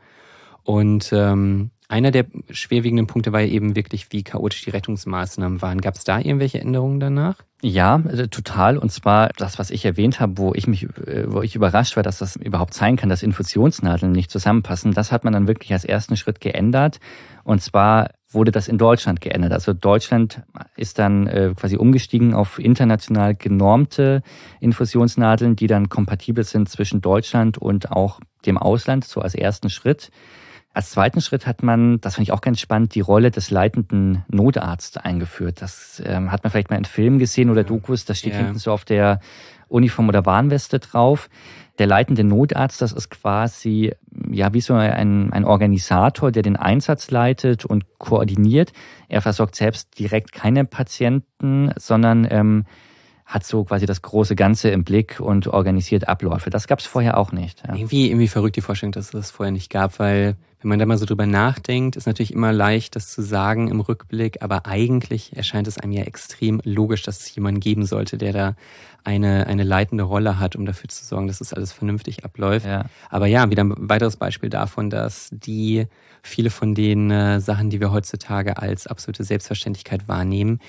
Und ähm, einer der schwerwiegenden Punkte war eben wirklich, wie chaotisch die Rettungsmaßnahmen waren. Gab es da irgendwelche Änderungen danach? Ja, total. Und zwar das, was ich erwähnt habe, wo ich mich, wo ich überrascht war, dass das überhaupt sein kann, dass Infusionsnadeln nicht zusammenpassen. Das hat man dann wirklich als ersten Schritt geändert. Und zwar wurde das in Deutschland geändert. Also Deutschland ist dann äh, quasi umgestiegen auf international genormte Infusionsnadeln, die dann kompatibel sind zwischen Deutschland und auch dem Ausland, so als ersten Schritt. Als zweiten Schritt hat man, das finde ich auch ganz spannend, die Rolle des leitenden Notarztes eingeführt. Das ähm, hat man vielleicht mal in Filmen gesehen oder Dokus, das steht ja hinten so auf der Uniform oder Warnweste drauf. Der leitende Notarzt, das ist quasi ja wie so ein, ein Organisator, der den Einsatz leitet und koordiniert. Er versorgt selbst direkt keine Patienten, sondern ähm, hat so quasi das große Ganze im Blick und organisiert Abläufe. Das gab es vorher auch nicht. Ja. Irgendwie, irgendwie verrückt die Vorstellung, dass es das vorher nicht gab, weil wenn man da mal so drüber nachdenkt, ist natürlich immer leicht, das zu sagen im Rückblick, aber eigentlich erscheint es einem ja extrem logisch, dass es jemanden geben sollte, der da eine eine leitende Rolle hat, um dafür zu sorgen, dass das alles vernünftig abläuft. Ja. Aber ja, wieder ein weiteres Beispiel davon, dass die viele von den äh, Sachen, die wir heutzutage als absolute Selbstverständlichkeit wahrnehmen,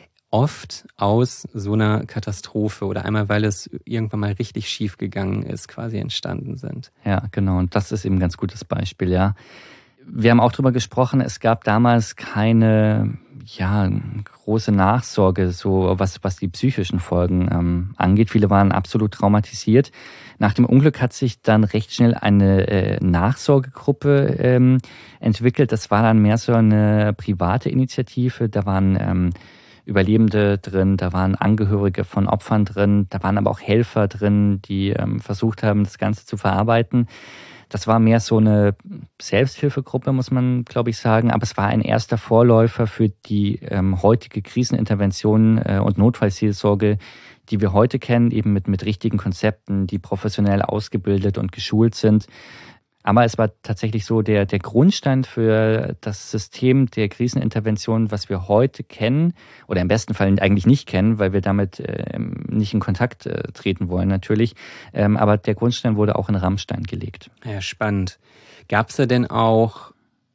oft aus so einer Katastrophe oder einmal, weil es irgendwann mal richtig schief gegangen ist, quasi entstanden sind. Ja, genau. Und das ist eben ein ganz gutes Beispiel, ja. Wir haben auch drüber gesprochen, es gab damals keine, ja, große Nachsorge, so was, was die psychischen Folgen ähm, angeht. Viele waren absolut traumatisiert. Nach dem Unglück hat sich dann recht schnell eine äh, Nachsorgegruppe ähm, entwickelt. Das war dann mehr so eine private Initiative. Da waren ähm, Überlebende drin, da waren Angehörige von Opfern drin, da waren aber auch Helfer drin, die ähm, versucht haben, das Ganze zu verarbeiten. Das war mehr so eine Selbsthilfegruppe, muss man, glaube ich, sagen. Aber es war ein erster Vorläufer für die ähm, heutige Krisenintervention äh, und Notfallseelsorge, die wir heute kennen, eben mit, mit richtigen Konzepten, die professionell ausgebildet und geschult sind. Aber es war tatsächlich so, der, der Grundstein für das System der Krisenintervention, was wir heute kennen, oder im besten Fall eigentlich nicht kennen, weil wir damit äh, nicht in Kontakt äh, treten wollen natürlich. Ähm, aber der Grundstein wurde auch in Rammstein gelegt. Ja, spannend. Gab es da denn auch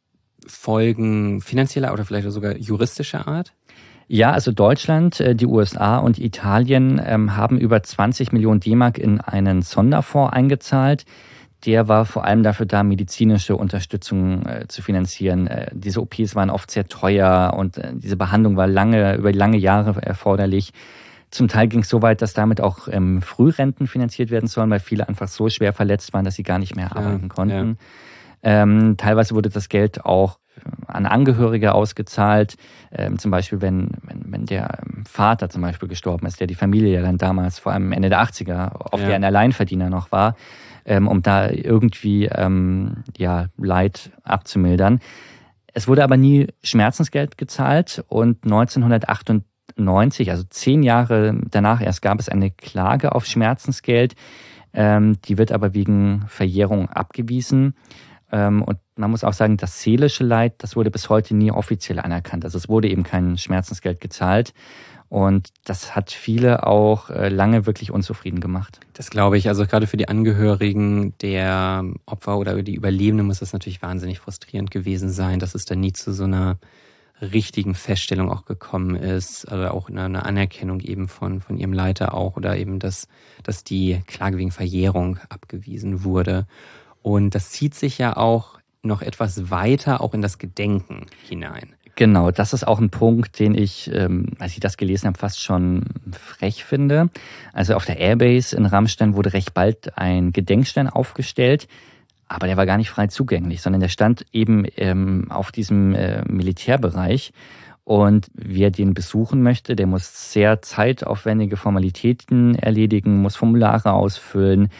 Folgen finanzieller oder vielleicht sogar juristischer Art? Ja, also Deutschland, die U S A und Italien ähm, haben über zwanzig Millionen D-Mark in einen Sonderfonds eingezahlt. Der war vor allem dafür da, medizinische Unterstützung äh, zu finanzieren. Äh, diese O Ps waren oft sehr teuer und äh, diese Behandlung war lange, über lange Jahre erforderlich. Zum Teil ging es so weit, dass damit auch ähm, Frührenten finanziert werden sollen, weil viele einfach so schwer verletzt waren, dass sie gar nicht mehr arbeiten ja, konnten. Ja. Ähm, teilweise wurde das Geld auch an Angehörige ausgezahlt. Ähm, zum Beispiel, wenn, wenn, wenn der Vater zum Beispiel gestorben ist, der die Familie ja dann damals, vor allem Ende der achtziger, oft ja ein Alleinverdiener noch war, ähm, um da irgendwie ähm, ja, Leid abzumildern. Es wurde aber nie Schmerzensgeld gezahlt und neunzehnhundertachtundneunzig, also zehn Jahre danach erst, gab es eine Klage auf Schmerzensgeld. Ähm, die wird aber wegen Verjährung abgewiesen. Ähm, und man muss auch sagen, das seelische Leid, das wurde bis heute nie offiziell anerkannt. Also es wurde eben kein Schmerzensgeld gezahlt. Und das hat viele auch äh, lange wirklich unzufrieden gemacht. Das glaube ich. Also gerade für die Angehörigen der Opfer oder die Überlebenden muss das natürlich wahnsinnig frustrierend gewesen sein, dass es dann nie zu so einer richtigen Feststellung auch gekommen ist, oder auch eine Anerkennung eben von, von ihrem Leiter auch, oder eben, dass, dass die Klage wegen Verjährung abgewiesen wurde. Und das zieht sich ja auch noch etwas weiter auch in das Gedenken hinein. Genau, das ist auch ein Punkt, den ich, ähm, als ich das gelesen habe, fast schon frech finde. Also auf der Airbase in Ramstein wurde recht bald ein Gedenkstein aufgestellt, aber der war gar nicht frei zugänglich, sondern der stand eben ähm, auf diesem äh, Militärbereich. Und wer den besuchen möchte, der muss sehr zeitaufwendige Formalitäten erledigen, muss Formulare ausfüllen.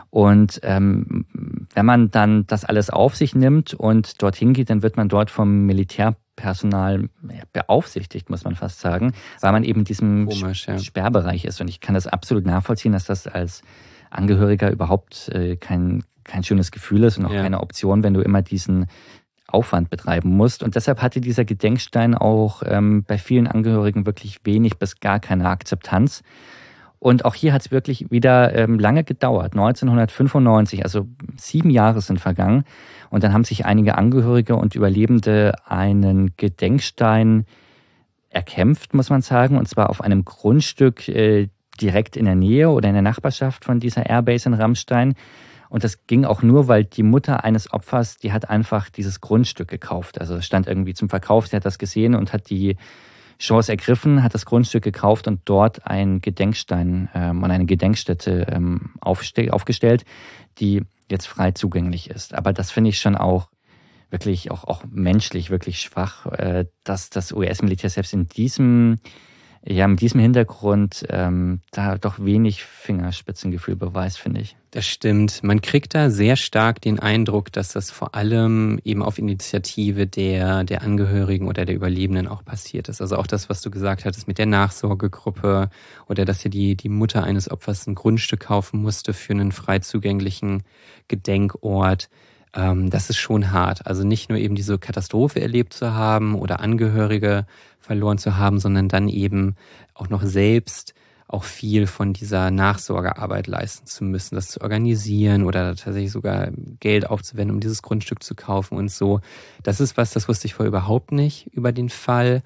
Und ähm, wenn man dann das alles auf sich nimmt und dorthin geht, dann wird man dort vom Militärpersonal beaufsichtigt, muss man fast sagen, weil man eben in diesem Komisch, ja. Sperrbereich ist. Und ich kann das absolut nachvollziehen, dass das als Angehöriger überhaupt äh, kein kein schönes Gefühl ist und auch ja. keine Option, wenn du immer diesen Aufwand betreiben musst. Und deshalb hatte dieser Gedenkstein auch ähm, bei vielen Angehörigen wirklich wenig bis gar keine Akzeptanz. Und auch hier hat es wirklich wieder ähm, lange gedauert. neunzehnhundertfünfundneunzig, also sieben Jahre sind vergangen. Und dann haben sich einige Angehörige und Überlebende einen Gedenkstein erkämpft, muss man sagen. Und zwar auf einem Grundstück äh, direkt in der Nähe oder in der Nachbarschaft von dieser Airbase in Ramstein. Und das ging auch nur, weil die Mutter eines Opfers, die hat einfach dieses Grundstück gekauft. Also es stand irgendwie zum Verkauf, sie hat das gesehen und hat die Chance ergriffen, hat das Grundstück gekauft und dort einen Gedenkstein ähm, und eine Gedenkstätte ähm, aufste- aufgestellt, die jetzt frei zugänglich ist. Aber das finde ich schon auch wirklich, auch, auch menschlich wirklich schwach, äh, dass das U S-Militär selbst in diesem Ja, mit diesem Hintergrund ähm, da doch wenig Fingerspitzengefühl beweist, finde ich. Das stimmt. Man kriegt da sehr stark den Eindruck, dass das vor allem eben auf Initiative der, der Angehörigen oder der Überlebenden auch passiert ist. Also auch das, was du gesagt hattest mit der Nachsorgegruppe oder dass ja die, die Mutter eines Opfers ein Grundstück kaufen musste für einen frei zugänglichen Gedenkort. Das ist schon hart. Also nicht nur eben diese Katastrophe erlebt zu haben oder Angehörige verloren zu haben, sondern dann eben auch noch selbst auch viel von dieser Nachsorgearbeit leisten zu müssen, das zu organisieren oder tatsächlich sogar Geld aufzuwenden, um dieses Grundstück zu kaufen und so. Das ist was, das wusste ich vorher überhaupt nicht über den Fall.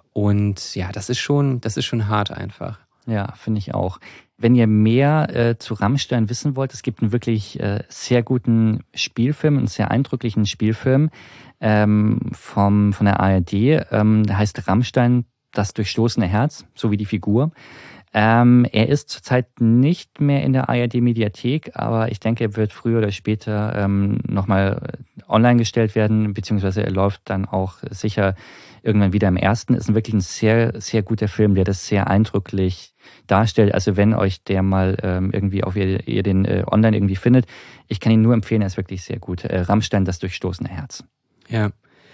Und ja, das ist schon, das ist schon hart einfach. Ja, finde ich auch. Wenn ihr mehr äh, zu Ramstein wissen wollt, es gibt einen wirklich äh, sehr guten Spielfilm, einen sehr eindrücklichen Spielfilm ähm, vom von der A R D. Ähm, der heißt Ramstein, das durchstoßene Herz, so wie die Figur. Ähm, er ist zurzeit nicht mehr in der A R D-Mediathek, aber ich denke, er wird früher oder später ähm, nochmal online gestellt werden, beziehungsweise er läuft dann auch sicher irgendwann wieder im ersten. Ist wirklich ein sehr, sehr guter Film, der das sehr eindrücklich darstellt. Also wenn euch der mal ähm, irgendwie auf ihr, ihr den äh, online irgendwie findet, ich kann ihn nur empfehlen, er ist wirklich sehr gut. Äh, Ramstein, das durchstoßene Herz. Ja,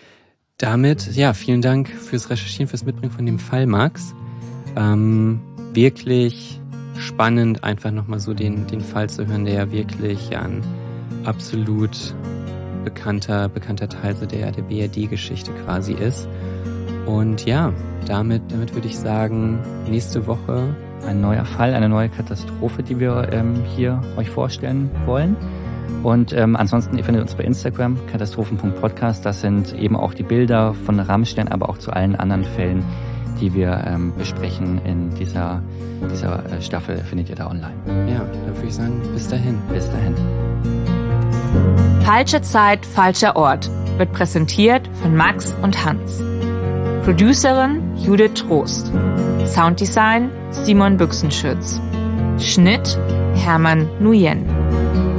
damit, ja, vielen Dank fürs Recherchieren, fürs Mitbringen von dem Fall, Max. Ähm, wirklich spannend, einfach nochmal so den, den Fall zu hören, der ja wirklich ja, ein absolut bekannter, bekannter Teil so der, der B R D-Geschichte quasi ist. Und ja, damit, damit würde ich sagen, nächste Woche ein neuer Fall, eine neue Katastrophe, die wir ähm, hier euch vorstellen wollen. Und ähm, ansonsten, ihr findet uns bei Instagram, katastrophen punkt podcast. Das sind eben auch die Bilder von Ramstein, aber auch zu allen anderen Fällen, die wir ähm, besprechen in dieser, dieser äh, Staffel, findet ihr da online. Ja, dann würde ich sagen, bis dahin. Bis dahin. Falsche Zeit, falscher Ort wird präsentiert von Max und Hans. Producerin Judith Trost. Sounddesign Simon Büchsenschütz. Schnitt Hermann Nguyen.